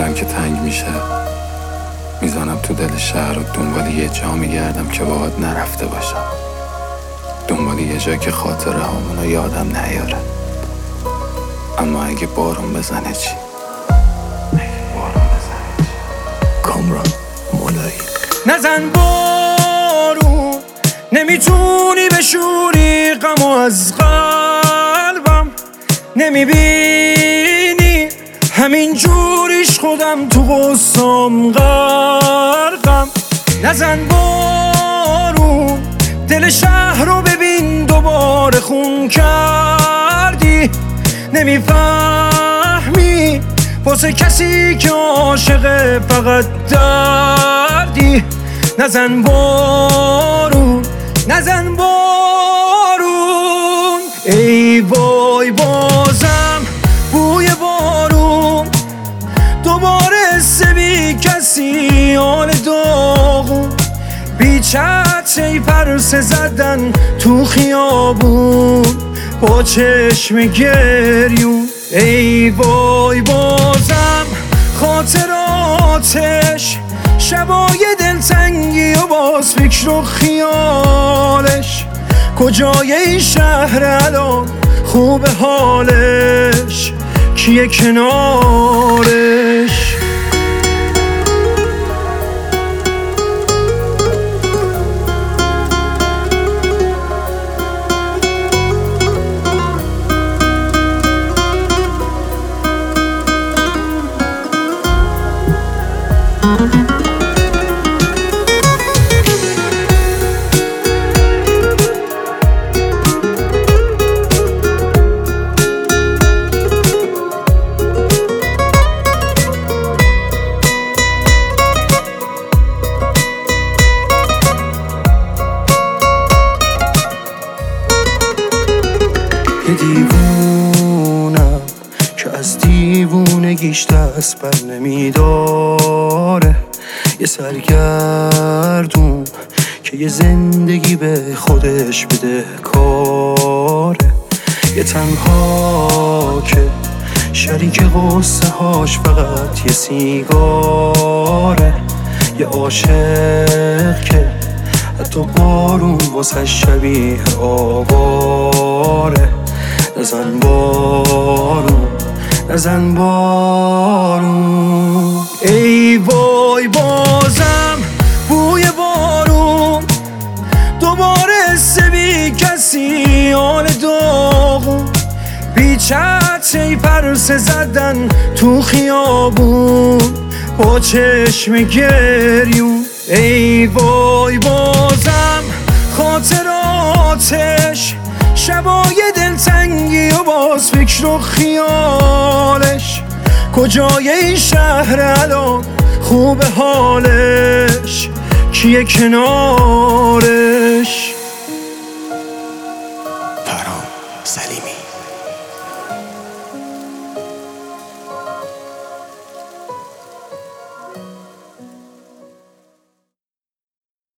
دلم که تنگ میشه میزنم تو دل شهر و دنبال یه جا میگردم که باهات نرفته باشم، دنبال یه جا که خاطره هامونو یادم نیاره. اما اگه بارون بزنه چی؟ کامران مولایی. نزن بارون، نمیتونی بشوری غمو از قلبم، نمیبینی همین جوریش خودم تو غصام غرقم. نزن بارون، دل شهر رو ببین دوباره خون کردی، نمیفهمی واسه کسی که عاشق فقط دردی. نزن بارون، نزن بارون، ای وای بازم بوی بارون، دوباره بی کسی حال داغون، بی چتری پرسه زدن تو خیابون با چشم گریون. ای وای بازم خاطراتش، شبای دلتنگی و باز فکر و خیالش، کجای این شهر الان خوب حالش، کیه کنارش؟ یه دیوونم که از دیوونگیش دست بر نمیداره، یه سرگردون که یه زندگی به خودش بده کاره، یه تنها که شریک غصه هاش فقط یه سیگاره، یه عاشق که حتی بارون واسه شبیه آواره. نزن بارون، نزن بارون، ای وای بازم بوی بارون، دوباره بی کسی حال داغون، بی چتری پرسه زدن تو خیابون با چشم گریون. ای وای بازم خاطراتش، شبای دلتنگی و باز فکر و خیالش، کجای این شهر الان خوب حالش، کیه کنارش؟ پرام سلیمی.